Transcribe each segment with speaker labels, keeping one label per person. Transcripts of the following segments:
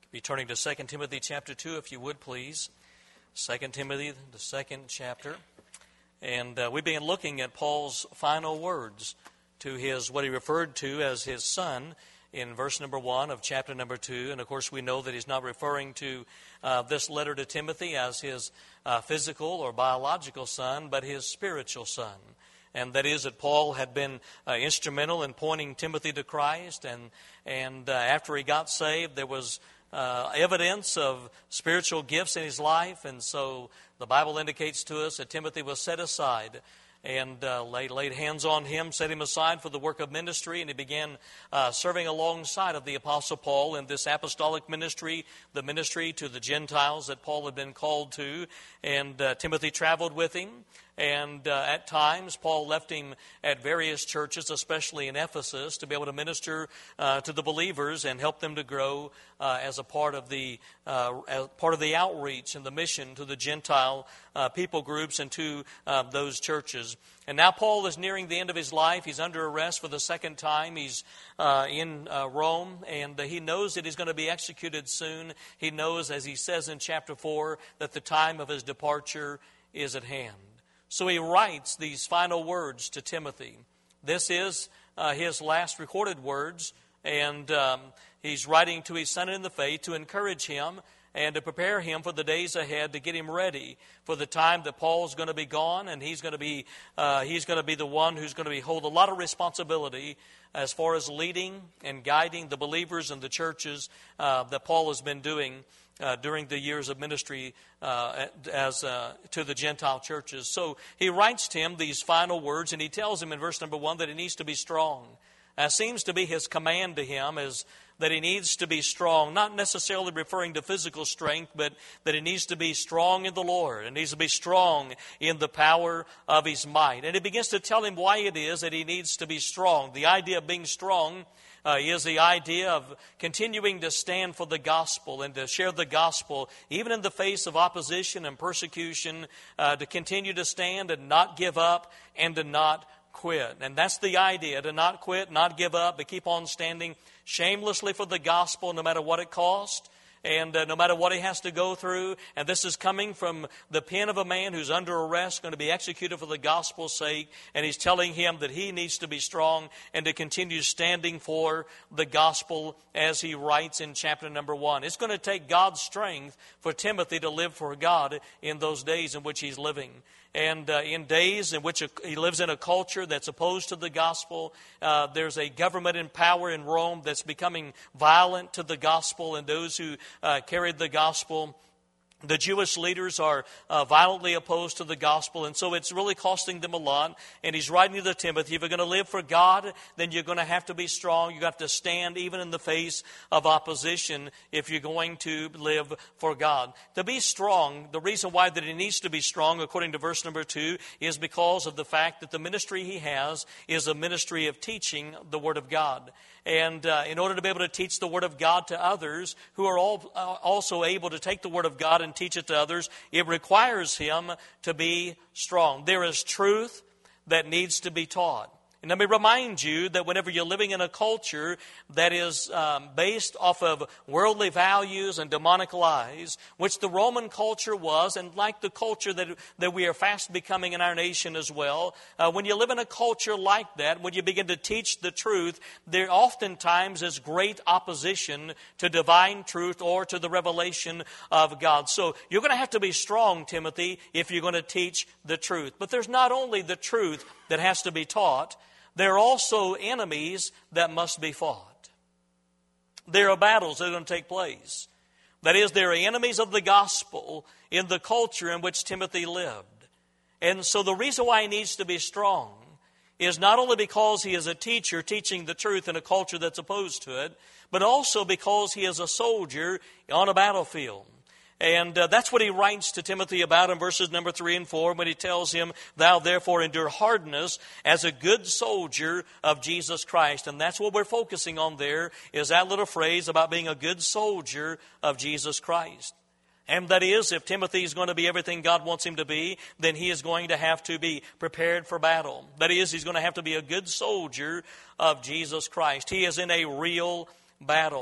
Speaker 1: Be turning to 2 Timothy chapter 2, if you would, please. 2 Timothy, the second chapter. And we began looking at Paul's final words to his, what he referred to as his son in verse number 1 of chapter number 2. And of course we know that he's not referring to this letter to Timothy as his physical or biological son, but his spiritual son. And that is that Paul had been instrumental in pointing Timothy to Christ. And after he got saved, there was evidence of spiritual gifts in his life. And so the Bible indicates to us that Timothy was set aside and laid hands on him, set him aside for the work of ministry, and he began serving alongside of the Apostle Paul in this apostolic ministry, the ministry to the Gentiles that Paul had been called to. And Timothy traveled with him. And at times, Paul left him at various churches, especially in Ephesus, to be able to minister to the believers and help them to grow as a part of the outreach and the mission to the Gentile people groups and to those churches. And now Paul is nearing the end of his life. He's under arrest for the second time. He's in Rome, and he knows that he's going to be executed soon. He knows, as he says in chapter 4, that the time of his departure is at hand. So he writes these final words to Timothy. This is his last recorded words, and he's writing to his son in the faith to encourage him and to prepare him for the days ahead, to get him ready for the time that Paul's going to be gone, and he's going to be the one who's going to hold a lot of responsibility as far as leading and guiding the believers and the churches that Paul has been doing during the years of ministry to the Gentile churches. So he writes to him these final words, and he tells him in verse number 1 that he needs to be strong. Seems to be his command to him is that he needs to be strong, not necessarily referring to physical strength, but that he needs to be strong in the Lord, and needs to be strong in the power of his might. And he begins to tell him why it is that he needs to be strong. The idea of being strong is the idea of continuing to stand for the gospel and to share the gospel, even in the face of opposition and persecution, to continue to stand and not give up and to not quit. And that's the idea, to not quit, not give up, but keep on standing shamelessly for the gospel no matter what it costs. And no matter what he has to go through. And this is coming from the pen of a man who's under arrest, going to be executed for the gospel's sake. And he's telling him that he needs to be strong and to continue standing for the gospel, as he writes in chapter number 1. It's going to take God's strength for Timothy to live for God in those days in which he's living. And in days in which he lives in a culture that's opposed to the gospel, there's a government in power in Rome that's becoming violent to the gospel and those who carried the gospel. The Jewish leaders are violently opposed to the gospel, and so it's really costing them a lot. And he's writing to Timothy, if you're going to live for God, then you're going to have to be strong. You have to stand even in the face of opposition if you're going to live for God. To be strong, the reason why that he needs to be strong, according to verse number 2, is because of the fact that the ministry he has is a ministry of teaching the Word of God. And in order to be able to teach the Word of God to others who are also able to take the Word of God and teach it to others, it requires him to be strong. There is truth that needs to be taught. And let me remind you that whenever you're living in a culture that is based off of worldly values and demonic lies, which the Roman culture was, and like the culture that we are fast becoming in our nation as well, when you live in a culture like that, when you begin to teach the truth, there oftentimes is great opposition to divine truth or to the revelation of God. So you're going to have to be strong, Timothy, if you're going to teach the truth. But there's not only the truth that has to be taught, there are also enemies that must be fought. There are battles that are going to take place. That is, there are enemies of the gospel in the culture in which Timothy lived. And so the reason why he needs to be strong is not only because he is a teacher teaching the truth in a culture that's opposed to it, but also because he is a soldier on a battlefield. And that's what he writes to Timothy about in verses number 3 and 4 when he tells him, thou therefore endure hardness as a good soldier of Jesus Christ. And that's what we're focusing on there, is that little phrase about being a good soldier of Jesus Christ. And that is, if Timothy is going to be everything God wants him to be, then he is going to have to be prepared for battle. That is, he's going to have to be a good soldier of Jesus Christ. He is in a real battle.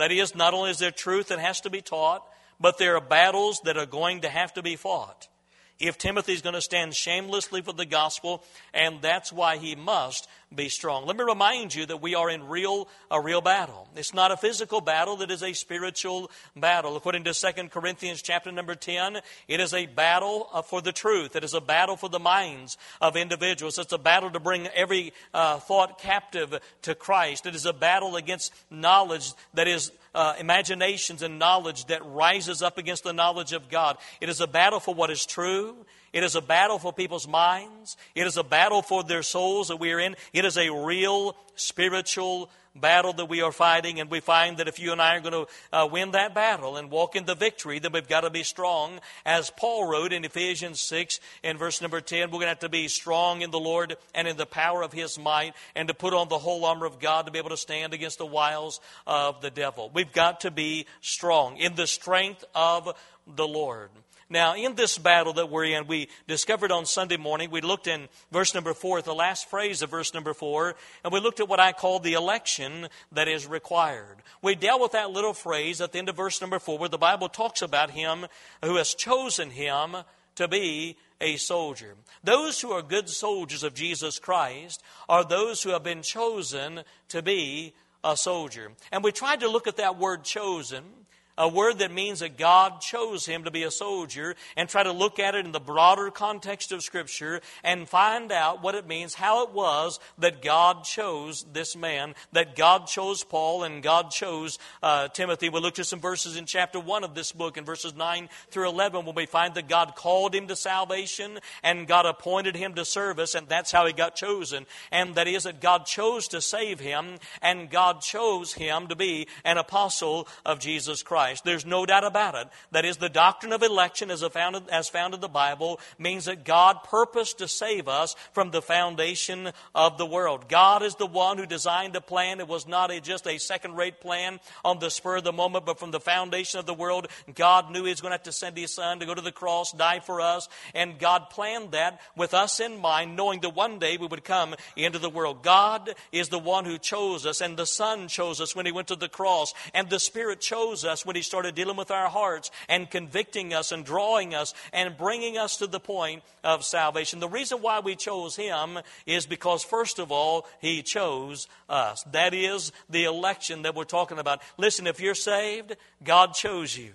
Speaker 1: That is, not only is there truth that has to be taught, but there are battles that are going to have to be fought if Timothy is going to stand shamelessly for the gospel, and that's why he must be strong. Let me remind you that we are in a real battle. It's not a physical battle, it is a spiritual battle. According to 2 Corinthians chapter number 10, it is a battle for the truth. It is a battle for the minds of individuals. It's a battle to bring every thought captive to Christ. It is a battle against knowledge that is imaginations and knowledge that rises up against the knowledge of God. It is a battle for what is true. It is a battle for people's minds. It is a battle for their souls that we are in. It is a real spiritual battle that we are fighting, and we find that if you and I are going to win that battle and walk in the victory, then we've got to be strong. As Paul wrote in Ephesians 6 in verse number 10, we're going to have to be strong in the Lord and in the power of His might, and to put on the whole armor of God to be able to stand against the wiles of the devil. We've got to be strong in the strength of the Lord. Now, in this battle that we're in, we discovered on Sunday morning, we looked in verse number 4, the last phrase of verse number 4, and we looked at what I call the election that is required. We dealt with that little phrase at the end of verse number 4, where the Bible talks about Him who has chosen him to be a soldier. Those who are good soldiers of Jesus Christ are those who have been chosen to be a soldier. And we tried to look at that word chosen, a word that means that God chose him to be a soldier, and try to look at it in the broader context of Scripture and find out what it means, how it was that God chose this man, that God chose Paul and God chose Timothy. We looked at some verses in chapter 1 of this book, in verses 9 through 11, when we find that God called him to salvation and God appointed him to service, and that's how he got chosen. And that is that God chose to save him, and God chose him to be an apostle of Jesus Christ. There's no doubt about it. That is, the doctrine of election as found in the Bible means that God purposed to save us from the foundation of the world. God is the one who designed a plan. It was not just a second-rate plan on the spur of the moment, but from the foundation of the world, God knew He was going to have to send His Son to go to the cross, die for us, and God planned that with us in mind, knowing that one day we would come into the world. God is the one who chose us, and the Son chose us when He went to the cross, and the Spirit chose us when He started dealing with our hearts and convicting us and drawing us and bringing us to the point of salvation. The reason why we chose Him is because, first of all, He chose us. That is the election that we're talking about. Listen, if you're saved, God chose you.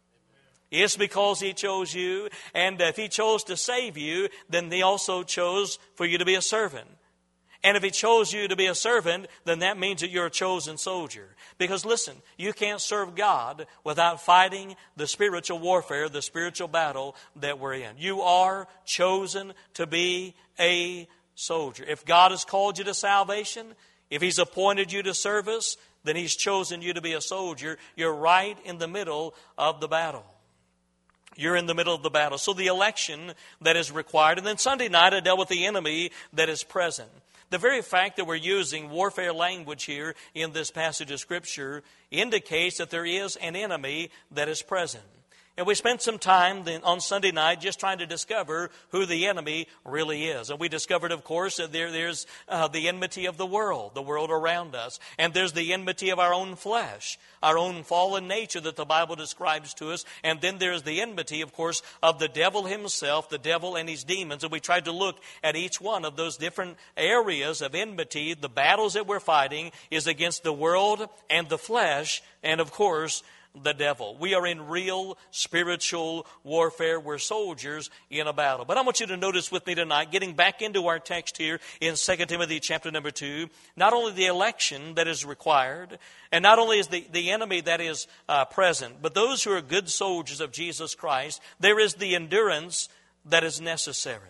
Speaker 1: It's because He chose you, and if He chose to save you, then He also chose for you to be a servant. And if He chose you to be a servant, then that means that you're a chosen soldier. Because listen, you can't serve God without fighting the spiritual warfare, the spiritual battle that we're in. You are chosen to be a soldier. If God has called you to salvation, if He's appointed you to service, then He's chosen you to be a soldier. You're right in the middle of the battle. You're in the middle of the battle. So the election that is required. And then Sunday night I dealt with the enemy that is present. The very fact that we're using warfare language here in this passage of Scripture indicates that there is an enemy that is present. And we spent some time on Sunday night just trying to discover who the enemy really is. And we discovered, of course, that there's the enmity of the world around us. And there's the enmity of our own flesh, our own fallen nature that the Bible describes to us. And then there's the enmity, of course, of the devil himself, the devil and his demons. And we tried to look at each one of those different areas of enmity. The battles that we're fighting is against the world and the flesh and, of course, the devil. We are in real spiritual warfare. We're soldiers in a battle. But I want you to notice with me tonight, getting back into our text here in 2 Timothy chapter number 2, not only the election that is required, and not only is the enemy that is present, but those who are good soldiers of Jesus Christ, there is the endurance that is necessary.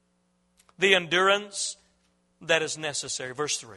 Speaker 1: The endurance that is necessary. Verse 3.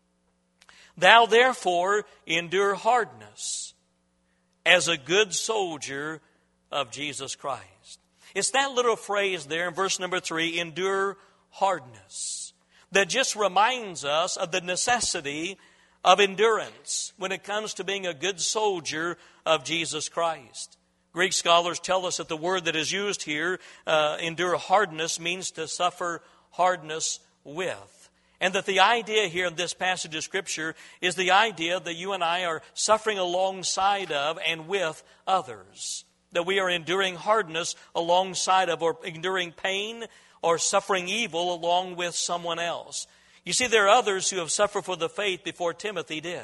Speaker 1: Thou therefore endure hardness as a good soldier of Jesus Christ. It's that little phrase there in verse number 3, endure hardness, that just reminds us of the necessity of endurance when it comes to being a good soldier of Jesus Christ. Greek scholars tell us that the word that is used here, endure hardness, means to suffer hardness with. And that the idea here in this passage of Scripture is the idea that you and I are suffering alongside of and with others. That we are enduring hardness alongside of, or enduring pain or suffering evil along with someone else. You see, there are others who have suffered for the faith before Timothy did.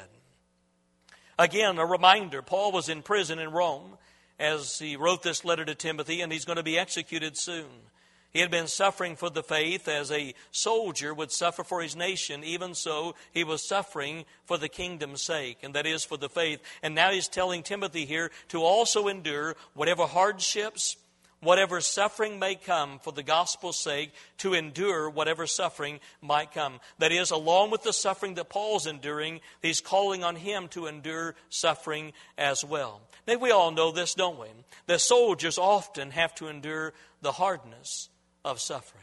Speaker 1: Again, a reminder, Paul was in prison in Rome as he wrote this letter to Timothy, and he's going to be executed soon. He had been suffering for the faith as a soldier would suffer for his nation. Even so, he was suffering for the kingdom's sake, and that is for the faith. And now he's telling Timothy here to also endure whatever hardships, whatever suffering may come for the gospel's sake, to endure whatever suffering might come. That is, along with the suffering that Paul's enduring, he's calling on him to endure suffering as well. Now, we all know this, don't we? That soldiers often have to endure the hardness of suffering.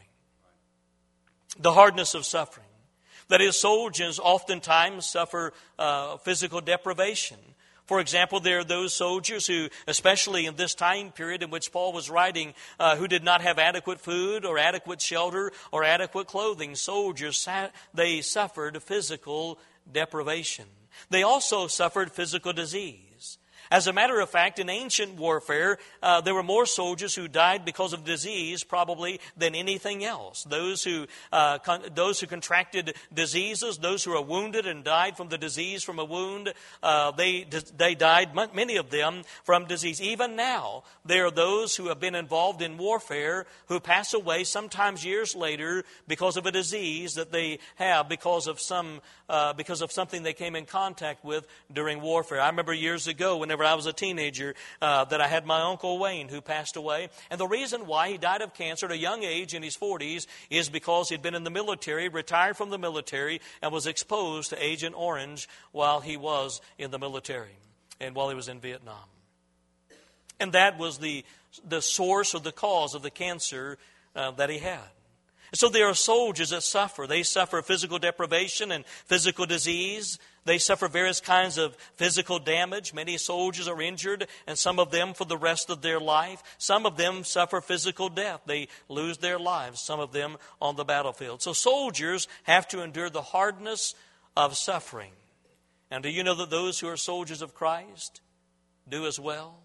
Speaker 1: The hardness of suffering. That is, soldiers oftentimes suffer physical deprivation. For example, there are those soldiers who, especially in this time period in which Paul was writing, who did not have adequate food or adequate shelter or adequate clothing. Soldiers, they suffered physical deprivation. They also suffered physical disease. As a matter of fact, in ancient warfare, there were more soldiers who died because of disease probably than anything else. Those who contracted diseases, those who were wounded and died from the disease from a wound, they died, many of them, from disease. Even now, there are those who have been involved in warfare who pass away sometimes years later because of a disease that they have because of something they came in contact with during warfare. I remember years ago, whenever I was a teenager, that I had my Uncle Wayne who passed away. And the reason why he died of cancer at a young age in his 40s is because he'd been in the military, retired from the military, and was exposed to Agent Orange while he was in the military and while he was in Vietnam. And that was the source or the cause of the cancer that he had. So there are soldiers that suffer. They suffer physical deprivation and physical disease. They suffer various kinds of physical damage. Many soldiers are injured, and some of them for the rest of their life. Some of them suffer physical death. They lose their lives, some of them on the battlefield. So soldiers have to endure the hardness of suffering. And do you know that those who are soldiers of Christ do as well?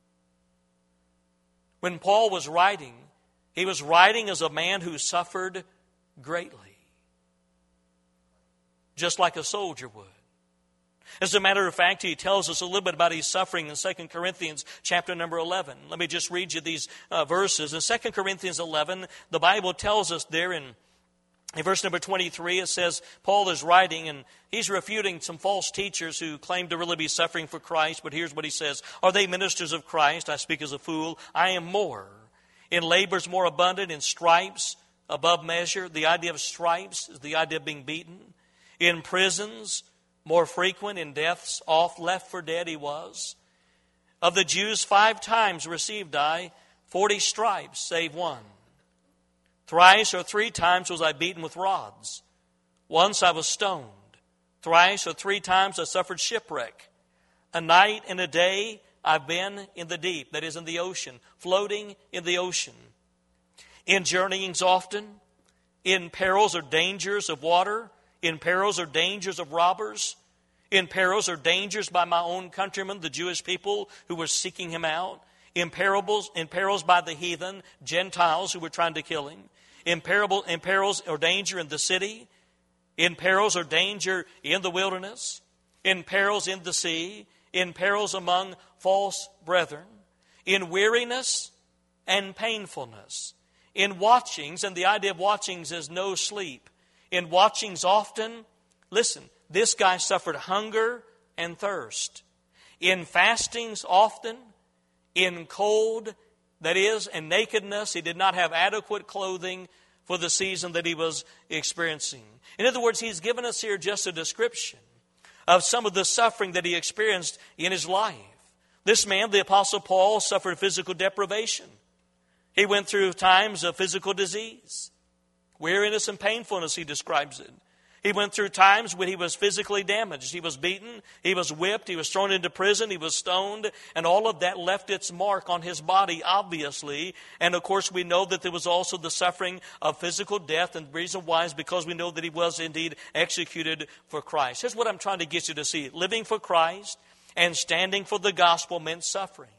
Speaker 1: When Paul was writing, he was writing as a man who suffered greatly, just like a soldier would. As a matter of fact, he tells us a little bit about his suffering in 2 Corinthians chapter number 11. Let me just read you these verses. In 2 Corinthians 11, the Bible tells us there in verse number 23, it says, Paul is writing and he's refuting some false teachers who claim to really be suffering for Christ. But here's what he says. Are they ministers of Christ? I speak as a fool. I am more. In labors more abundant, in stripes above measure. The idea of stripes is the idea of being beaten. In prisons more frequent, in deaths oft left for dead he was. Of the Jews 5 times received I 40 stripes, save one. Thrice or 3 times was I beaten with rods. Once I was stoned. Thrice or 3 times I suffered shipwreck. A night and a day I've been in the deep, that is in the ocean, floating in the ocean. In journeyings often, in perils or dangers of water, in perils or dangers of robbers, in perils or dangers by my own countrymen, the Jewish people who were seeking him out, in perils by the heathen, Gentiles who were trying to kill him, in perils or danger in the city, in perils or danger in the wilderness, in perils in the sea, in perils among false brethren, in weariness and painfulness, in watchings, and the idea of watchings is no sleep. In watchings often, listen, this guy suffered hunger and thirst. In fastings often, in cold, that is, and nakedness, he did not have adequate clothing for the season that he was experiencing. In other words, he's given us here just a description of some of the suffering that he experienced in his life. This man, the Apostle Paul, suffered physical deprivation. He went through times of physical disease. Weariness and painfulness, he describes it. He went through times when he was physically damaged. He was beaten, he was whipped, he was thrown into prison, he was stoned, and all of that left its mark on his body, obviously. And of course, we know that there was also the suffering of physical death, and the reason why is because we know that he was indeed executed for Christ. Here's what I'm trying to get you to see. Living for Christ and standing for the gospel meant suffering.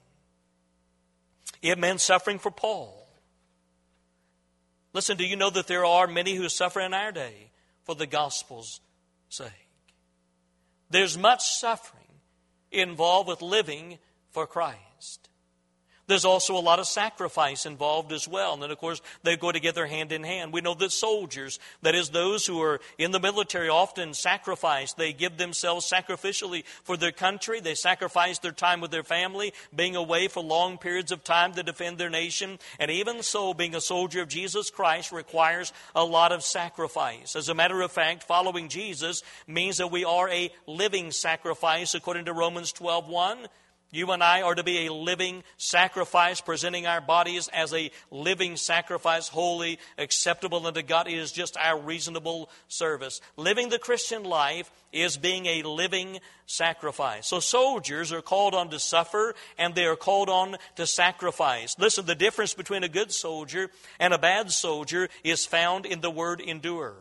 Speaker 1: It meant suffering for Paul. Listen, do you know that there are many who suffer in our day for the gospel's sake? There's much suffering involved with living for Christ. There's also a lot of sacrifice involved as well. And then, of course, they go together hand in hand. We know that soldiers, that is those who are in the military, often sacrifice. They give themselves sacrificially for their country. They sacrifice their time with their family, being away for long periods of time to defend their nation. And even so, being a soldier of Jesus Christ requires a lot of sacrifice. As a matter of fact, following Jesus means that we are a living sacrifice, according to Romans 12:1. You and I are to be a living sacrifice, presenting our bodies as a living sacrifice, holy, acceptable unto God. It is just our reasonable service. Living the Christian life is being a living sacrifice. So soldiers are called on to suffer, and they are called on to sacrifice. Listen, the difference between a good soldier and a bad soldier is found in the word endure.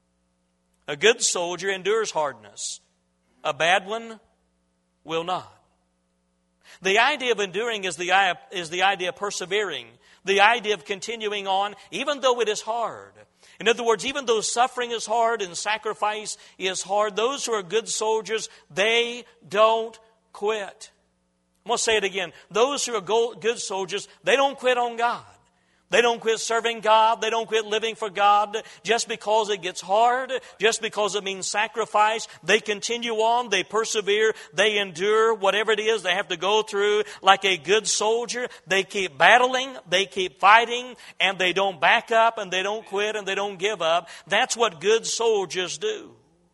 Speaker 1: A good soldier endures hardness. A bad one will not. The idea of enduring is the idea of persevering, the idea of continuing on, even though it is hard. In other words, even though suffering is hard and sacrifice is hard, those who are good soldiers, they don't quit. I'm going to say it again. Those who are good soldiers, they don't quit on God. They don't quit serving God. They don't quit living for God just because it gets hard, just because it means sacrifice. They continue on. They persevere. They endure whatever it is they have to go through. Like a good soldier, they keep battling, they keep fighting, and they don't back up, and they don't quit, and they don't give up. That's what good soldiers do.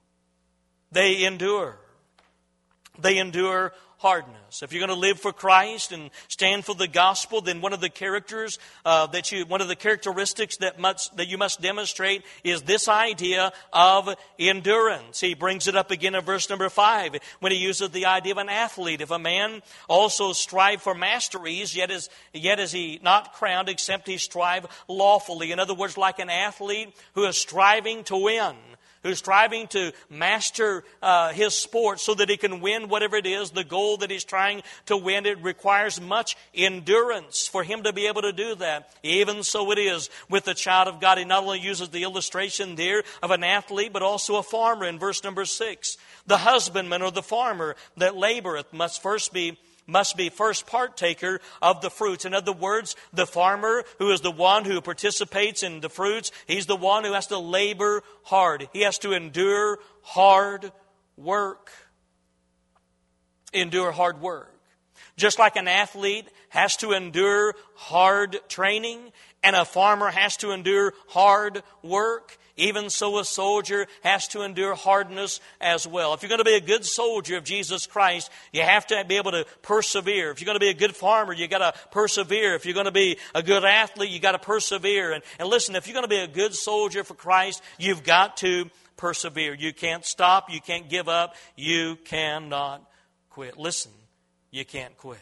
Speaker 1: They endure. They endure hardness. If you're going to live for Christ and stand for the gospel, then one of the characteristics that you must demonstrate is this idea of endurance. He brings it up again in verse number 5 when he uses the idea of an athlete. If a man also strive for masteries, yet is he not crowned, except he strive lawfully. In other words, like an athlete who is striving to win, who's striving to master his sport so that he can win whatever it is, the goal that he's trying to win. It requires much endurance for him to be able to do that. Even so it is with the child of God. He not only uses the illustration there of an athlete, but also a farmer in verse number 6. The husbandman or the farmer that laboreth must be first partaker of the fruits. In other words, the farmer, who is the one who participates in the fruits, he's the one who has to labor hard. He has to endure hard work. Endure hard work. Just like an athlete has to endure hard training, and a farmer has to endure hard work, even so a soldier has to endure hardness as well. If you're going to be a good soldier of Jesus Christ, you have to be able to persevere. If you're going to be a good farmer, you got to persevere. If you're going to be a good athlete, you got to persevere. And listen, if you're going to be a good soldier for Christ, you've got to persevere. You can't stop. You can't give up. You cannot quit. Listen, you can't quit.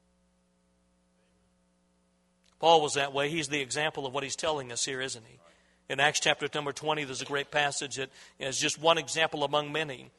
Speaker 1: Paul was that way. He's the example of what he's telling us here, isn't he? In Acts chapter number 20, there's a great passage that is just one example among many.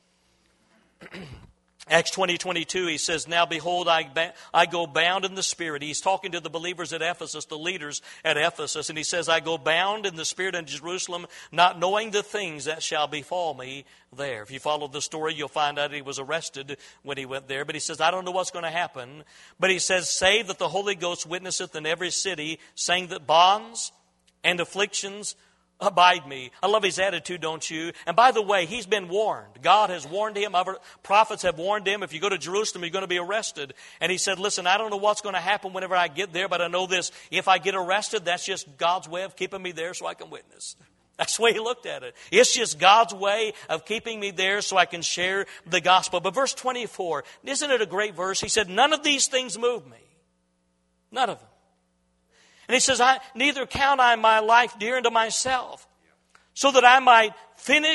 Speaker 1: Acts 20:22, he says, "Now behold, I go bound in the Spirit." He's talking to the believers at Ephesus, the leaders at Ephesus, and he says, "I go bound in the Spirit in Jerusalem, not knowing the things that shall befall me there." If you follow the story, you'll find out he was arrested when he went there. But he says, "I don't know what's going to happen." But he says, "Save that the Holy Ghost witnesseth in every city, saying that bonds and afflictions abide me." I love his attitude, don't you? And by the way, he's been warned. God has warned him. Other prophets have warned him. If you go to Jerusalem, you're going to be arrested. And he said, "Listen, I don't know what's going to happen whenever I get there, but I know this. If I get arrested, that's just God's way of keeping me there so I can witness." That's the way he looked at it. It's just God's way of keeping me there so I can share the gospel. But verse 24, isn't it a great verse? He said, "None of these things move me." None of them. And he says, "Neither count I my life dear unto myself, so that I might finish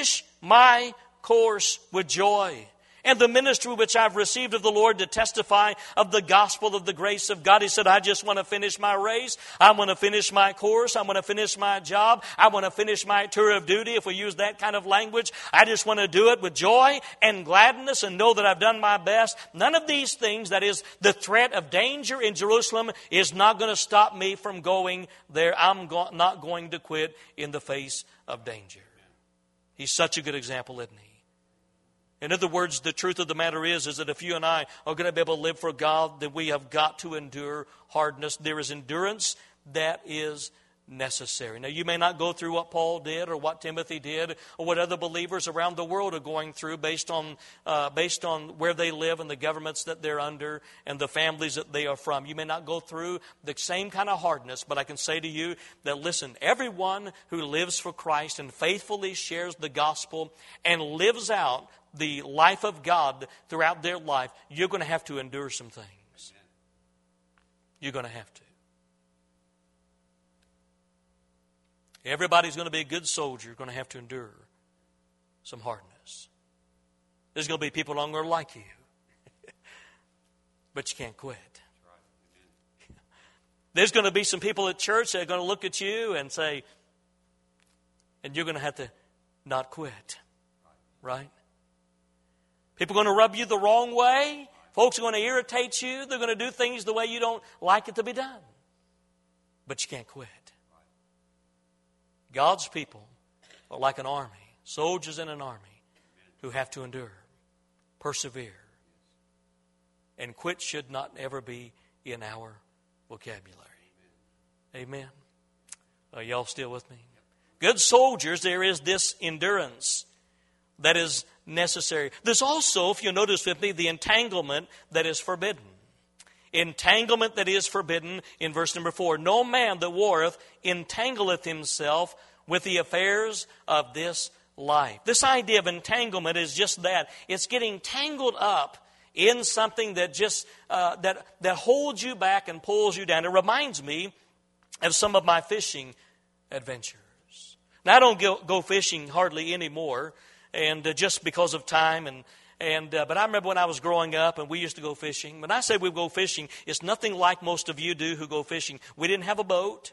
Speaker 1: my course with joy. And the ministry which I've received of the Lord to testify of the gospel of the grace of God. He said, I just want to finish my race. I want to finish my course. I want to finish my job. I want to finish my tour of duty, if we use that kind of language. I just want to do it with joy and gladness and know that I've done my best. None of these things, that is, the threat of danger in Jerusalem, is not going to stop me from going there. I'm not going to quit in the face of danger. He's such a good example, isn't he? In other words, the truth of the matter is that if you and I are going to be able to live for God, then we have got to endure hardness. There is endurance that is necessary. Now, you may not go through what Paul did or what Timothy did or what other believers around the world are going through based on where they live and the governments that they're under and the families that they are from. You may not go through the same kind of hardness, but I can say to you that, listen, everyone who lives for Christ and faithfully shares the gospel and lives out the life of God throughout their life, you're going to have to endure some things. You're going to have to. Everybody's going to be a good soldier. You're going to have to endure some hardness. There's going to be people along there like you. But you can't quit. There's going to be some people at church that are going to look at you and say, and you're going to have to not quit. Right? People are going to rub you the wrong way. Folks are going to irritate you. They're going to do things the way you don't like it to be done. But you can't quit. God's people are like an army, soldiers in an army who have to endure, persevere. And quit should not ever be in our vocabulary. Amen. Are y'all still with me? Good soldiers, there is this endurance that is necessary. There's also, if you notice with me, the entanglement that is forbidden. Entanglement that is forbidden in verse number 4. No man that warreth entangleth himself with the affairs of this life. This idea of entanglement is just that. It's getting tangled up in something that just that holds you back and pulls you down. It reminds me of some of my fishing adventures. Now, I don't go fishing hardly anymore, and just because of time but I remember when I was growing up and we used to go fishing. When I say we go fishing, it's nothing like most of you do who go fishing. We didn't have a boat.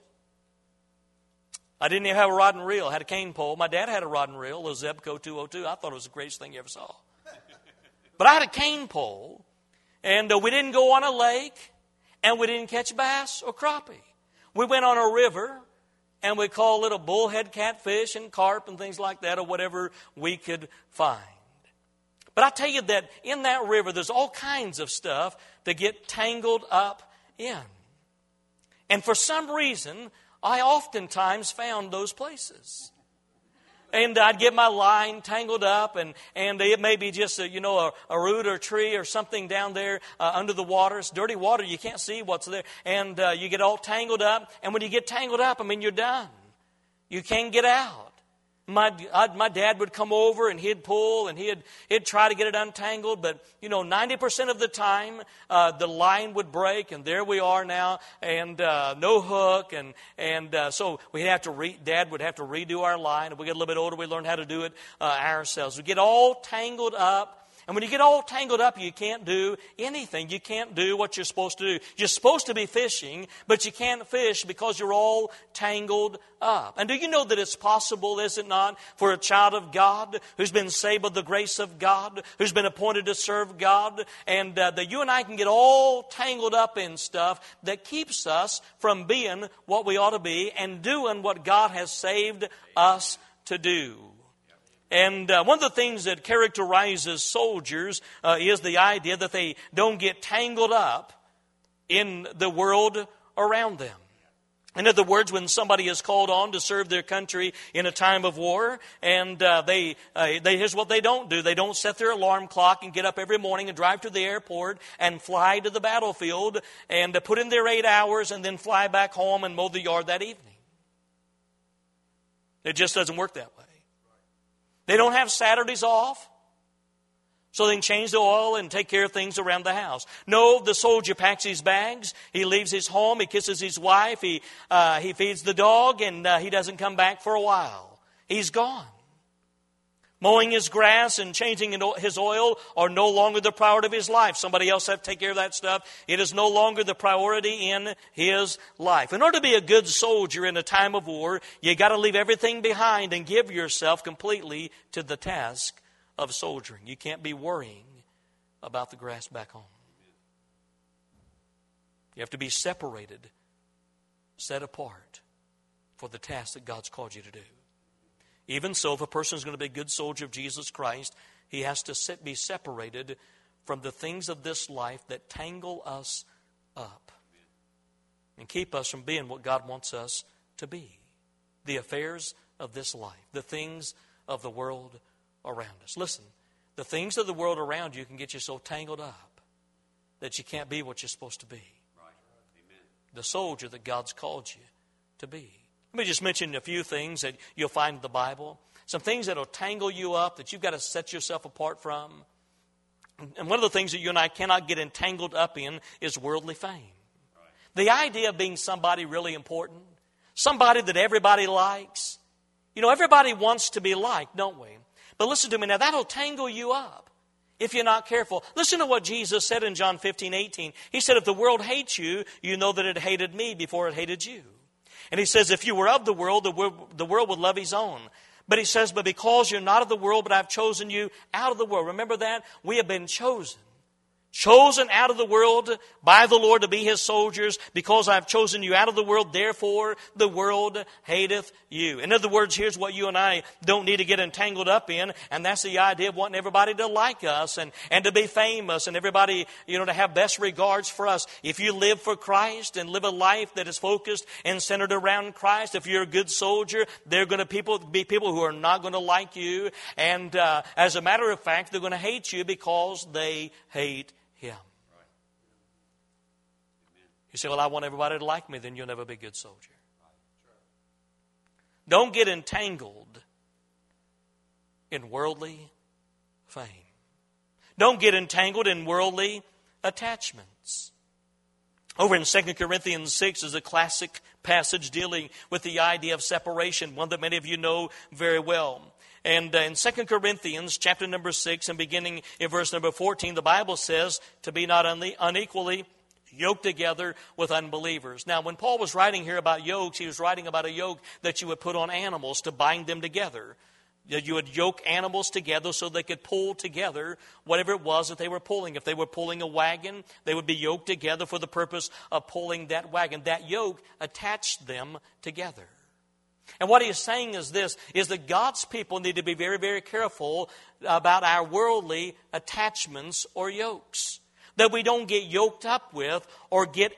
Speaker 1: I didn't even have a rod and reel. I had a cane pole. My dad had a rod and reel, a Zebco 202. I thought it was the greatest thing you ever saw. But I had a cane pole, and we didn't go on a lake, and we didn't catch bass or crappie. We went on a river, and we caught little bullhead catfish and carp and things like that, or whatever we could find. But I tell you that in that river, there's all kinds of stuff to get tangled up in. And for some reason, I oftentimes found those places. And I'd get my line tangled up, and it may be just a root or tree or something down there under the water. It's dirty water. You can't see what's there. And you get all tangled up. And when you get tangled up, you're done. You can't get out. My dad would come over and he'd pull and he'd try to get it untangled, but 90% of the time the line would break, and there we are now, and no hook, and so Dad would have to redo our line. As we get a little bit older, we learned how to do it ourselves. We get all tangled up. And when you get all tangled up, you can't do anything. You can't do what you're supposed to do. You're supposed to be fishing, but you can't fish because you're all tangled up. And do you know that it's possible, is it not, for a child of God who's been saved by the grace of God, who's been appointed to serve God, and that you and I can get all tangled up in stuff that keeps us from being what we ought to be and doing what God has saved us to do. And one of the things that characterizes soldiers is the idea that they don't get tangled up in the world around them. In other words, when somebody is called on to serve their country in a time of war, and here's what they don't do. They don't set their alarm clock and get up every morning and drive to the airport and fly to the battlefield and put in their 8 hours and then fly back home and mow the yard that evening. It just doesn't work that way. They don't have Saturdays off, so they can change the oil and take care of things around the house. No, the soldier packs his bags, he leaves his home, he kisses his wife, he feeds the dog, and he doesn't come back for a while. He's gone. Mowing his grass and changing his oil are no longer the priority of his life. Somebody else have to take care of that stuff. It is no longer the priority in his life. In order to be a good soldier in a time of war, you got to leave everything behind and give yourself completely to the task of soldiering. You can't be worrying about the grass back home. You have to be separated, set apart for the task that God's called you to do. Even so, if a person is going to be a good soldier of Jesus Christ, he has to be separated from the things of this life that tangle us up and keep us from being what God wants us to be. The affairs of this life, the things of the world around us. Listen, the things of the world around you can get you so tangled up that you can't be what you're supposed to be. The soldier that God's called you to be. Let me just mention a few things that you'll find in the Bible. Some things that will tangle you up that you've got to set yourself apart from. And one of the things that you and I cannot get entangled up in is worldly fame. The idea of being somebody really important, somebody that everybody likes. You know, everybody wants to be liked, don't we? But listen to me now, that'll tangle you up if you're not careful. Listen to what Jesus said in John 15:18. He said, if the world hates you, you know that it hated me before it hated you. And he says, if you were of the world would love his own. But he says, but because you're not of the world, but I've chosen you out of the world. Remember that? We have been chosen. Chosen out of the world by the Lord to be his soldiers, because I've chosen you out of the world, therefore the world hateth you. In other words, here's what you and I don't need to get entangled up in, and that's the idea of wanting everybody to like us and to be famous and everybody, to have best regards for us. If you live for Christ and live a life that is focused and centered around Christ, if you're a good soldier, there are going to be people who are not going to like you, and as a matter of fact, they're going to hate you because they hate him. You say, well, I want everybody to like me, then you'll never be a good soldier. Don't get entangled in worldly fame. Don't get entangled in worldly attachments. Over in 2 Corinthians 6 is a classic passage dealing with the idea of separation, one that many of you know very well. And in 2 Corinthians chapter number 6 and beginning in verse number 14, the Bible says to be not unequally yoked together with unbelievers. Now, when Paul was writing here about yokes, he was writing about a yoke that you would put on animals to bind them together. You would yoke animals together so they could pull together whatever it was that they were pulling. If they were pulling a wagon, they would be yoked together for the purpose of pulling that wagon. That yoke attached them together. And what he is saying is this, is that God's people need to be very, very careful about our worldly attachments or yokes. That we don't get yoked up with or get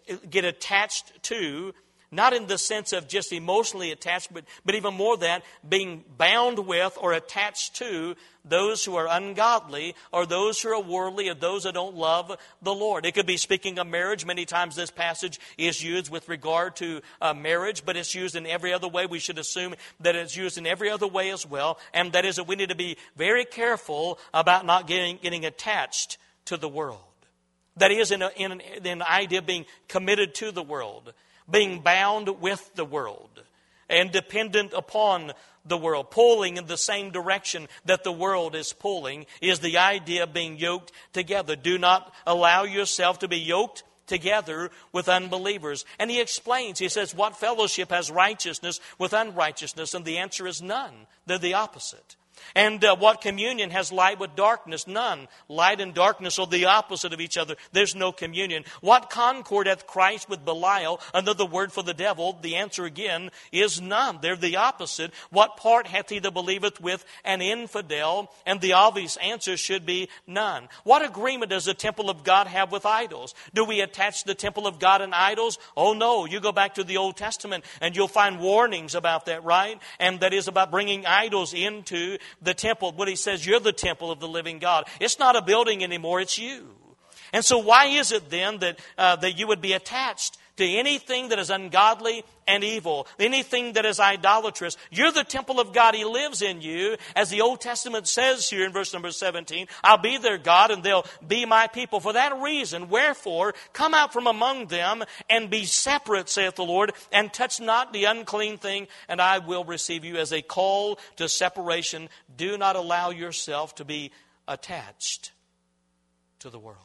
Speaker 1: attached to, not in the sense of just emotionally attached, but even more that, being bound with or attached to those who are ungodly or those who are worldly or those that don't love the Lord. It could be speaking of marriage. Many times this passage is used with regard to marriage, but it's used in every other way. We should assume that it's used in every other way as well. And that is that we need to be very careful about not getting attached to the world. That is in an idea of being committed to the world, being bound with the world, and dependent upon the world, pulling in the same direction that the world is pulling, is the idea of being yoked together. Do not allow yourself to be yoked together with unbelievers. And he explains, he says, what fellowship has righteousness with unrighteousness? And the answer is none. They're the opposite. And what communion has light with darkness? None. Light and darkness are the opposite of each other. There's no communion. What concord hath Christ with Belial? Another word for the devil. The answer again is none. They're the opposite. What part hath he that believeth with an infidel? And the obvious answer should be none. What agreement does the temple of God have with idols? Do we attach the temple of God and idols? Oh no. You go back to the Old Testament and you'll find warnings about that, right? And that is about bringing idols into the temple. When he says you're the temple of the living God, it's not a building anymore, it's you. And so why is it then that you would be attached to anything that is ungodly and evil, anything that is idolatrous. You're the temple of God. He lives in you. As the Old Testament says here in verse number 17, I'll be their God and they'll be my people. For that reason, wherefore, come out from among them and be separate, saith the Lord, and touch not the unclean thing, and I will receive you. As a call to separation, do not allow yourself to be attached to the world.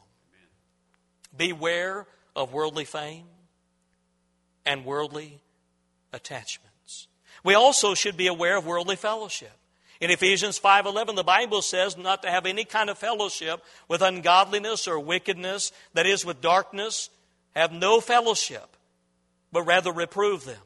Speaker 1: Beware of worldly fame and worldly attachments. We also should be aware of worldly fellowship. In Ephesians 5:11, the Bible says not to have any kind of fellowship with ungodliness or wickedness, that is, with darkness. Have no fellowship, but rather reprove them.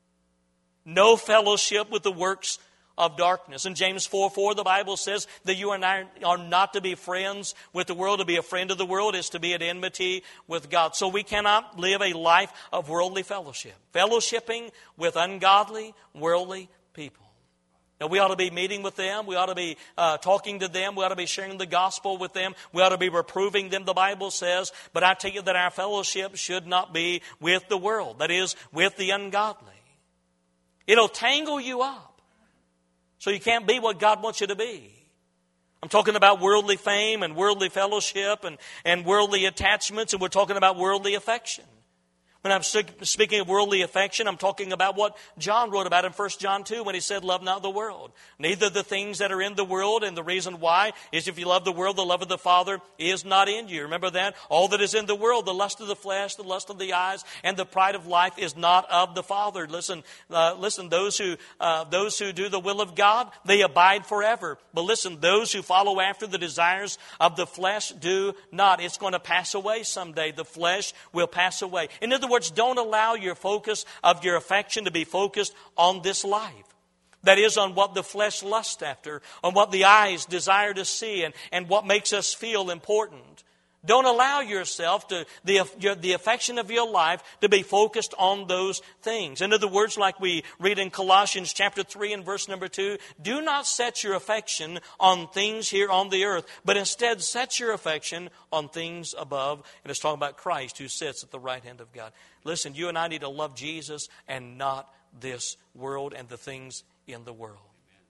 Speaker 1: No fellowship with the works of darkness. In James 4:4, the Bible says that you and I are not to be friends with the world. To be a friend of the world is to be at enmity with God. So we cannot live a life of worldly fellowship. Fellowshipping with ungodly, worldly people. Now, we ought to be meeting with them. We ought to be talking to them. We ought to be sharing the gospel with them. We ought to be reproving them, the Bible says. But I tell you that our fellowship should not be with the world. That is, with the ungodly. It'll tangle you up. So you can't be what God wants you to be. I'm talking about worldly fame and worldly fellowship and worldly attachments, and we're talking about worldly affection. When I'm speaking of worldly affection, I'm talking about what John wrote about in 1 John 2 when he said, love not the world, neither the things that are in the world. And the reason why is if you love the world, the love of the Father is not in you. Remember that? All that is in the world, the lust of the flesh, the lust of the eyes, and the pride of life is not of the Father. Listen, those who do the will of God, they abide forever. But listen, those who follow after the desires of the flesh do not. It's going to pass away someday. The flesh will pass away. In other words, don't allow your focus of your affection to be focused on this life. That is, on what the flesh lusts after, on what the eyes desire to see, and what makes us feel important. Don't allow yourself to the affection of your life to be focused on those things. In other words, like we read in Colossians chapter 3 and verse number 2, do not set your affection on things here on the earth, but instead set your affection on things above. And it's talking about Christ who sits at the right hand of God. Listen, you and I need to love Jesus and not this world and the things in the world.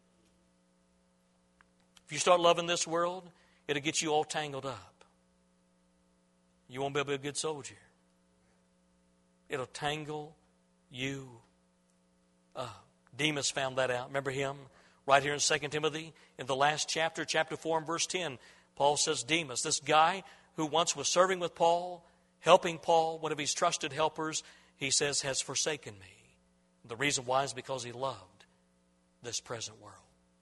Speaker 1: If you start loving this world, it'll get you all tangled up. You won't be able to be a good soldier. It'll tangle you up. Demas found that out. Remember him right here in 2 Timothy in the last chapter, chapter 4 and verse 10. Paul says Demas, this guy who once was serving with Paul, helping Paul, one of his trusted helpers, he says, has forsaken me. The reason why is because he loved this present world.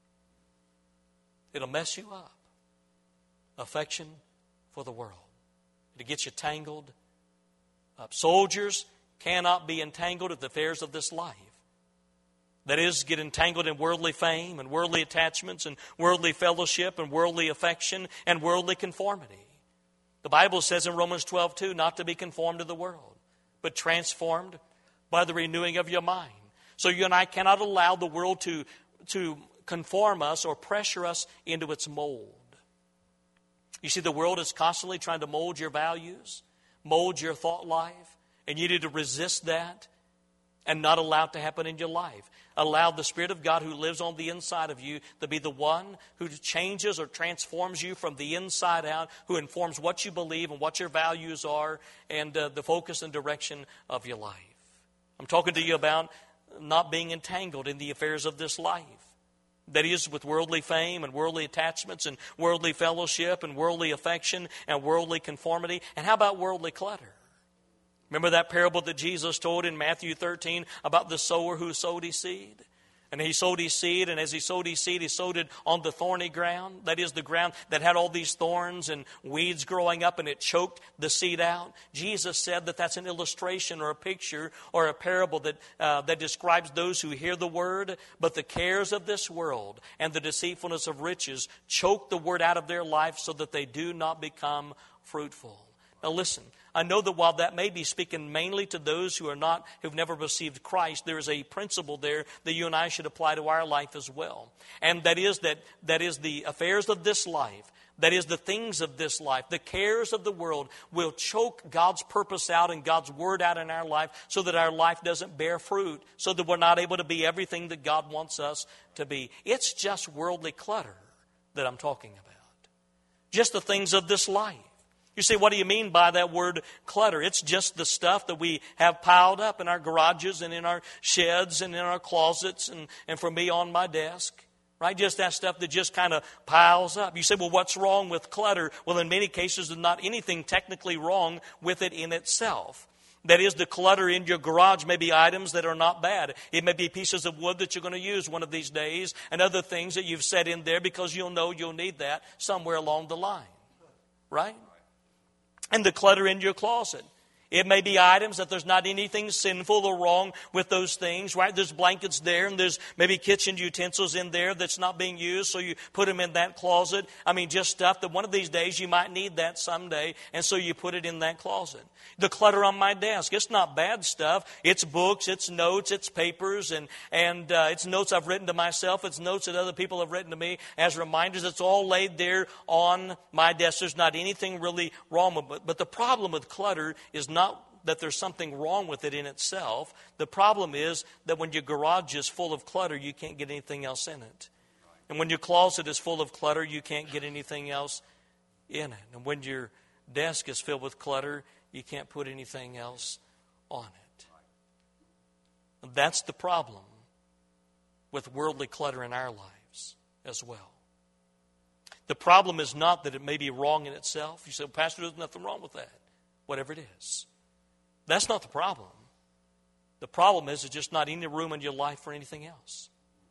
Speaker 1: It'll mess you up. Affection for the world. To get you tangled up. Soldiers cannot be entangled with the affairs of this life. That is, get entangled in worldly fame and worldly attachments and worldly fellowship and worldly affection and worldly conformity. The Bible says in Romans 12:2, not to be conformed to the world, but transformed by the renewing of your mind. So you and I cannot allow the world to conform us or pressure us into its mold. You see, the world is constantly trying to mold your values, mold your thought life, and you need to resist that and not allow it to happen in your life. Allow the Spirit of God who lives on the inside of you to be the one who changes or transforms you from the inside out, who informs what you believe and what your values are and the focus and direction of your life. I'm talking to you about not being entangled in the affairs of this life. That is, with worldly fame and worldly attachments and worldly fellowship and worldly affection and worldly conformity. And how about worldly clutter? Remember that parable that Jesus told in Matthew 13 about the sower who sowed his seed? And he sowed his seed, and as he sowed his seed, he sowed it on the thorny ground. That is, the ground that had all these thorns and weeds growing up, and it choked the seed out. Jesus said that that's an illustration or a picture or a parable that describes those who hear the word, but the cares of this world and the deceitfulness of riches choke the word out of their life so that they do not become fruitful. Now listen, I know that while that may be speaking mainly to those who've never received Christ, there is a principle there that you and I should apply to our life as well. And that is the affairs of this life, That is, the things of this life, the cares of the world, will choke God's purpose out and God's Word out in our life so that our life doesn't bear fruit, so that we're not able to be everything that God wants us to be. It's just worldly clutter that I'm talking about. Just the things of this life. You say, what do you mean by that word clutter? It's just the stuff that we have piled up in our garages and in our sheds and in our closets and for me on my desk. Right? Just that stuff that just kind of piles up. You say, well, what's wrong with clutter? Well, in many cases, there's not anything technically wrong with it in itself. That is, the clutter in your garage may be items that are not bad. It may be pieces of wood that you're going to use one of these days and other things that you've set in there because you'll know you'll need that somewhere along the line. Right? And the clutter in your closet. It may be items that there's not anything sinful or wrong with those things, right? There's blankets there and there's maybe kitchen utensils in there that's not being used, so you put them in that closet. I mean, just stuff that one of these days you might need that someday, and so you put it in that closet. The clutter on my desk, it's not bad stuff. It's books, it's notes, it's papers, and it's notes I've written to myself. It's notes that other people have written to me as reminders. It's all laid there on my desk. There's not anything really wrong with it. But the problem with clutter is not that there's something wrong with it in itself. The problem is that when your garage is full of clutter, you can't get anything else in it. And when your closet is full of clutter, you can't get anything else in it. And when your desk is filled with clutter, you can't put anything else on it. And that's the problem with worldly clutter in our lives as well. The problem is not that it may be wrong in itself. You say, well, Pastor, there's nothing wrong with that. Whatever it is. That's not the problem. The problem is there's just not any room in your life for anything else.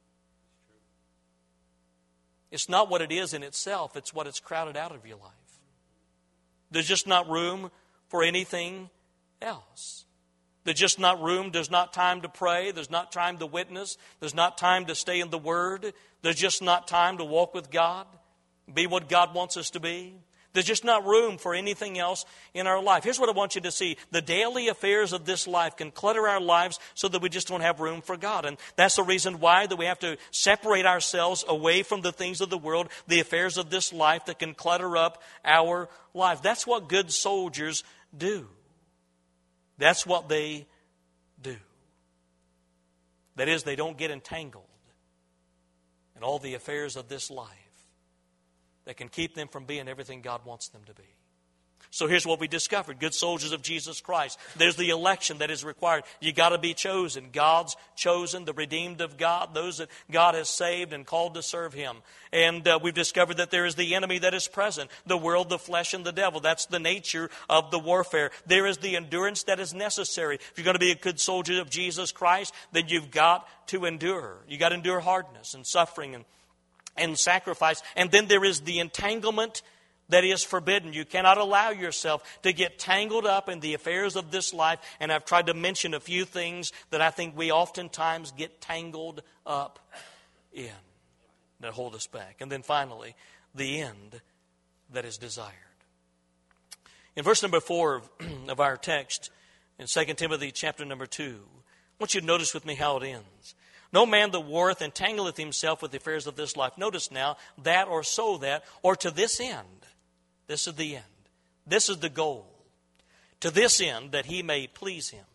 Speaker 1: It's not what it is in itself. It's what it's crowded out of your life. There's just not room for anything else. There's just not room. There's not time to pray. There's not time to witness. There's not time to stay in the Word. There's just not time to walk with God, be what God wants us to be. There's just not room for anything else in our life. Here's what I want you to see. The daily affairs of this life can clutter our lives so that we just don't have room for God. And that's the reason why that we have to separate ourselves away from the things of the world, the affairs of this life that can clutter up our life. That's what good soldiers do. That's what they do. That is, they don't get entangled in all the affairs of this life that can keep them from being everything God wants them to be. So here's what we discovered. Good soldiers of Jesus Christ. There's the election that is required. You got to be chosen. God's chosen, the redeemed of God, those that God has saved and called to serve Him. And we've discovered that there is the enemy that is present, the world, the flesh, and the devil. That's the nature of the warfare. There is the endurance that is necessary. If you're going to be a good soldier of Jesus Christ, then you've got to endure. You've got to endure hardness and suffering and sacrifice. And then there is the entanglement that is forbidden. You cannot allow yourself to get tangled up in the affairs of this life. And I've tried to mention a few things that I think we oftentimes get tangled up in that hold us back. And then finally, the end that is desired. In verse number 4 of our text, in 2 Timothy chapter number 2, I want you to notice with me how it ends. No man that warreth entangleth himself with the affairs of this life. Notice now, that or so that, or to this end. This is the end. This is the goal. To this end, that he may please him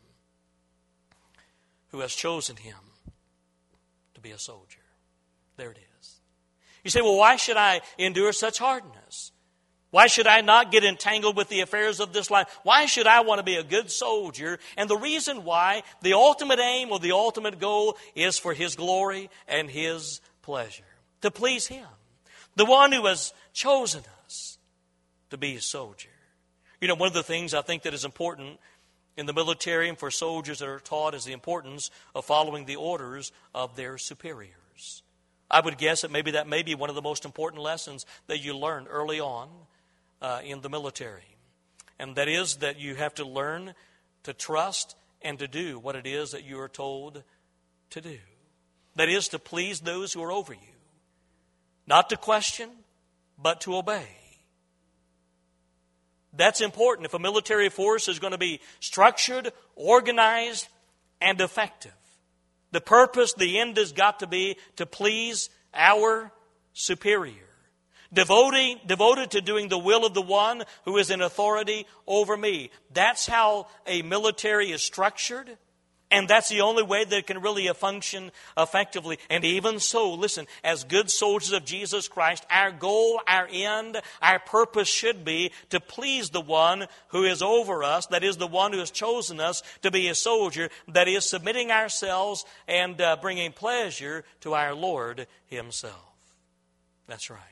Speaker 1: who has chosen him to be a soldier. There it is. You say, well, why should I endure such hardness? Why should I not get entangled with the affairs of this life? Why should I want to be a good soldier? And the reason why, the ultimate aim or the ultimate goal is for His glory and His pleasure. To please Him. The one who has chosen us to be a soldier. You know, one of the things I think that is important in the military and for soldiers that are taught is the importance of following the orders of their superiors. I would guess that may be one of the most important lessons that you learn early on in the military. And that is that you have to learn to trust and to do what it is that you are told to do. That is to please those who are over you. Not to question, but to obey. That's important if a military force is going to be structured, organized, and effective. The purpose, the end has got to be to please our superior. Devoted to doing the will of the one who is in authority over me. That's how a military is structured. And that's the only way that it can really function effectively. And even so, listen, as good soldiers of Jesus Christ, our goal, our end, our purpose should be to please the one who is over us, that is the one who has chosen us to be a soldier, that is submitting ourselves and bringing pleasure to our Lord Himself. That's right.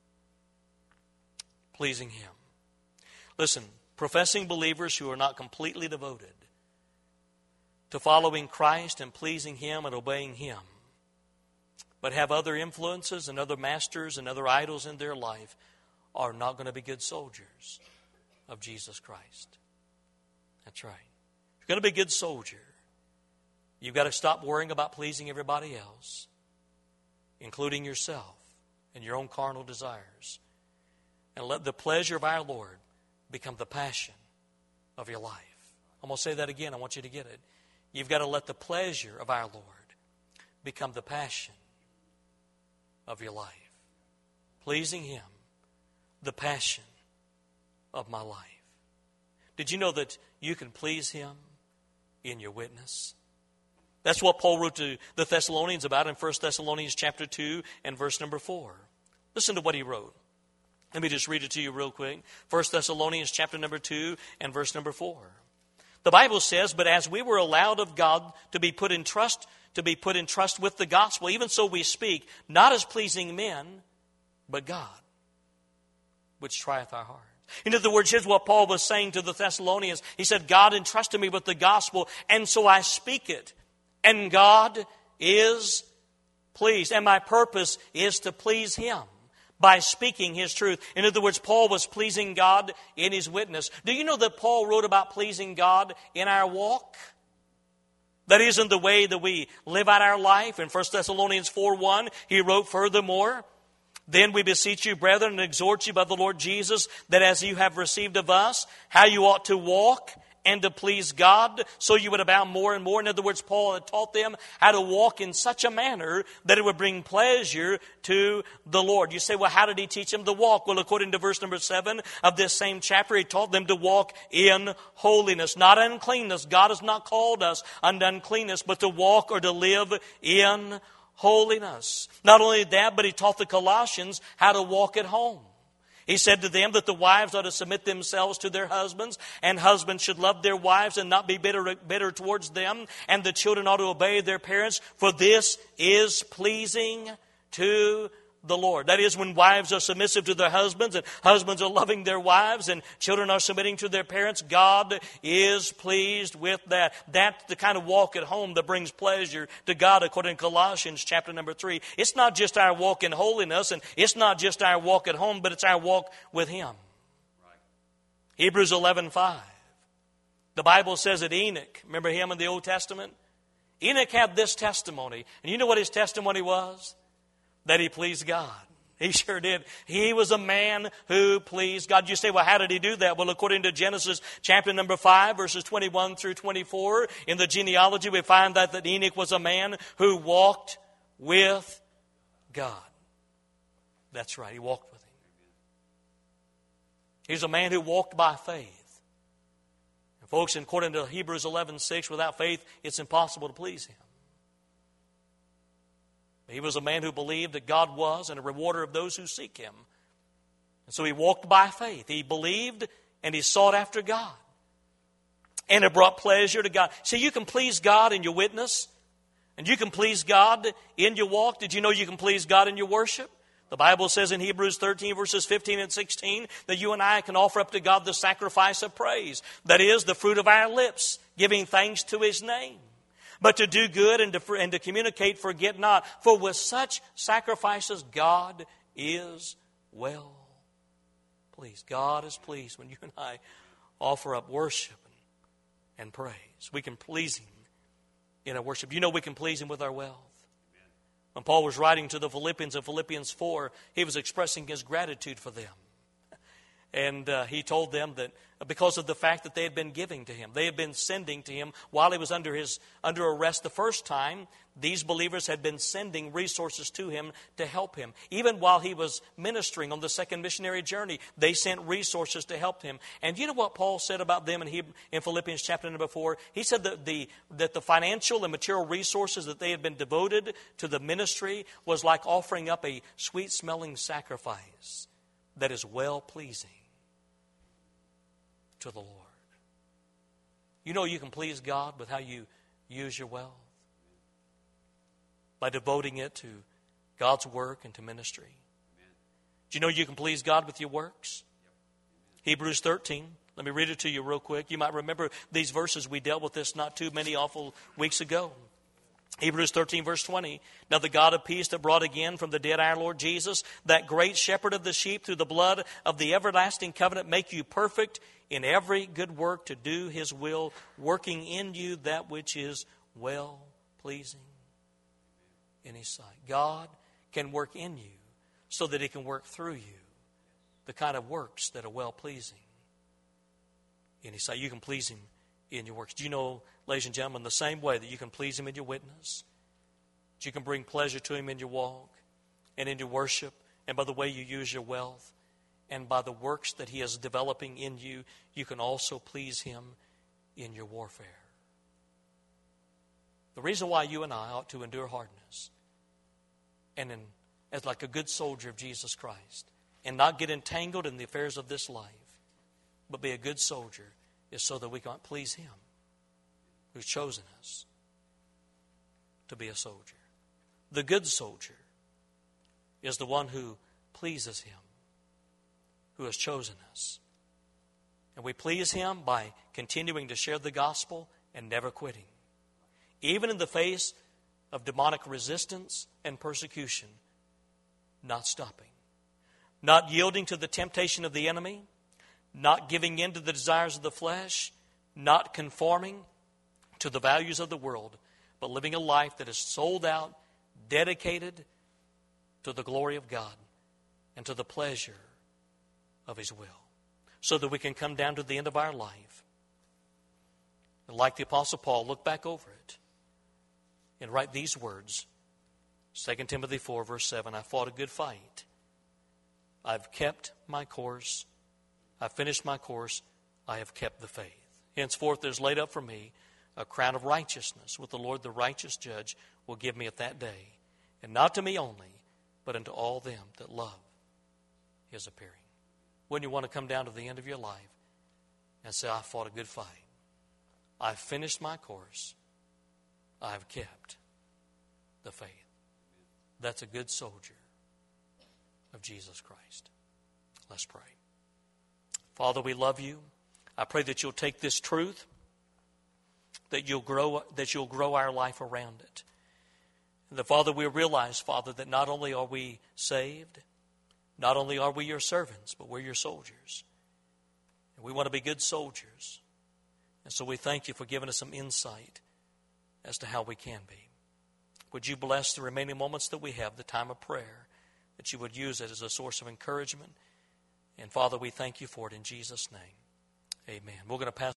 Speaker 1: Pleasing Him. Listen, professing believers who are not completely devoted to following Christ and pleasing Him and obeying Him, but have other influences and other masters and other idols in their life, are not going to be good soldiers of Jesus Christ. That's right. If you're going to be a good soldier, you've got to stop worrying about pleasing everybody else, including yourself and your own carnal desires, and let the pleasure of our Lord become the passion of your life. I'm going to say that again. I want you to get it. You've got to let the pleasure of our Lord become the passion of your life. Pleasing Him, the passion of my life. Did you know that you can please Him in your witness? That's what Paul wrote to the Thessalonians about in 1 Thessalonians chapter 2 and verse number 4. Listen to what he wrote. Let me just read it to you real quick. 1 Thessalonians chapter number 2 and verse number 4. The Bible says, "But as we were allowed of God to be put in trust with the gospel, even so we speak, not as pleasing men, but God, which trieth our hearts." In other words, here's what Paul was saying to the Thessalonians. He said, God entrusted me with the gospel, and so I speak it. And God is pleased. And my purpose is to please Him by speaking His truth. In other words, Paul was pleasing God in his witness. Do you know that Paul wrote about pleasing God in our walk? That isn't the way that we live out our life. In 1 Thessalonians 4:1, he wrote, "Furthermore, then we beseech you, brethren, and exhort you by the Lord Jesus, that as you have received of us, how you ought to walk and to please God, so you would abound more and more." In other words, Paul had taught them how to walk in such a manner that it would bring pleasure to the Lord. You say, well, how did he teach them to walk? Well, according to verse number 7 of this same chapter, he taught them to walk in holiness, not uncleanness. God has not called us unto uncleanness, but to walk or to live in holiness. Not only that, but he taught the Colossians how to walk at home. He said to them that the wives ought to submit themselves to their husbands, and husbands should love their wives and not be bitter towards them, and the children ought to obey their parents, for this is pleasing to the Lord. That is, when wives are submissive to their husbands, and husbands are loving their wives, and children are submitting to their parents, God is pleased with that. That's the kind of walk at home that brings pleasure to God, according to Colossians chapter number 3. It's not just our walk in holiness, and it's not just our walk at home, but it's our walk with Him. Right. Hebrews 11:5. The Bible says that Enoch, remember him in the Old Testament? Enoch had this testimony. And you know what his testimony was? That he pleased God. He sure did. He was a man who pleased God. You say, well, how did he do that? Well, according to Genesis chapter number 5, verses 21 through 24, in the genealogy, we find that Enoch was a man who walked with God. That's right, he walked with Him. He's a man who walked by faith. And folks, according to Hebrews 11:6, without faith, it's impossible to please Him. He was a man who believed that God was and a rewarder of those who seek Him. And so he walked by faith. He believed and he sought after God. And it brought pleasure to God. See, you can please God in your witness. And you can please God in your walk. Did you know you can please God in your worship? The Bible says in Hebrews 13, verses 15 and 16, that you and I can offer up to God the sacrifice of praise. That is, the fruit of our lips, giving thanks to His name. But to do good and to communicate, forget not. For with such sacrifices, God is well pleased. God is pleased when you and I offer up worship and praise. We can please Him in our worship. You know we can please Him with our wealth. When Paul was writing to the Philippians in Philippians 4, he was expressing his gratitude for them. And he told them that because of the fact that they had been giving to him, they had been sending to him while he was under arrest the first time. These believers had been sending resources to him to help him. Even while he was ministering on the second missionary journey, they sent resources to help him. And you know what Paul said about them in Philippians chapter number 4? He said that the financial and material resources that they had been devoted to the ministry was like offering up a sweet-smelling sacrifice that is well-pleasing to the Lord. You know you can please God with how you use your wealth. By devoting it to God's work and to ministry. Amen. Do you know you can please God with your works? Yep. Hebrews 13. Let me read it to you real quick. You might remember these verses. We dealt with this not too many awful weeks ago. Hebrews 13 verse 20. Now the God of peace that brought again from the dead our Lord Jesus, that great shepherd of the sheep, through the blood of the everlasting covenant, make you perfect in every good work to do his will, working in you that which is well-pleasing in his sight. God can work in you so that he can work through you the kind of works that are well-pleasing in his sight. You can please him in your works. Do you know, ladies and gentlemen, the same way that you can please him in your witness, that you can bring pleasure to him in your walk and in your worship, and by the way you use your wealth, and by the works that he is developing in you, you can also please him in your warfare. The reason why you and I ought to endure hardness and as like a good soldier of Jesus Christ and not get entangled in the affairs of this life, but be a good soldier, is so that we can please him who's chosen us to be a soldier. The good soldier is the one who pleases him, who has chosen us. And we please him by continuing to share the gospel and never quitting. Even in the face of demonic resistance and persecution, not stopping. Not yielding to the temptation of the enemy, not giving in to the desires of the flesh, not conforming to the values of the world, but living a life that is sold out, dedicated to the glory of God and to the pleasure of his will, so that we can come down to the end of our life and, like the Apostle Paul, look back over it and write these words. 2 Timothy 4 verse 7, I fought a good fight. I've kept my course. I've finished my course. I have kept the faith. Henceforth there's laid up for me a crown of righteousness, with the Lord the righteous judge will give me at that day, and not to me only, but unto all them that love his appearing. Wouldn't you want to come down to the end of your life and say, I fought a good fight. I've finished my course. I've kept the faith. That's a good soldier of Jesus Christ. Let's pray. Father, we love you. I pray that you'll take this truth, that you'll grow our life around it. And that, Father, we realize, Father, that not only are we saved, not only are we your servants, but we're your soldiers. And we want to be good soldiers. And so we thank you for giving us some insight as to how we can be. Would you bless the remaining moments that we have, the time of prayer, that you would use it as a source of encouragement. And Father, we thank you for it in Jesus' name. Amen. We're going to pass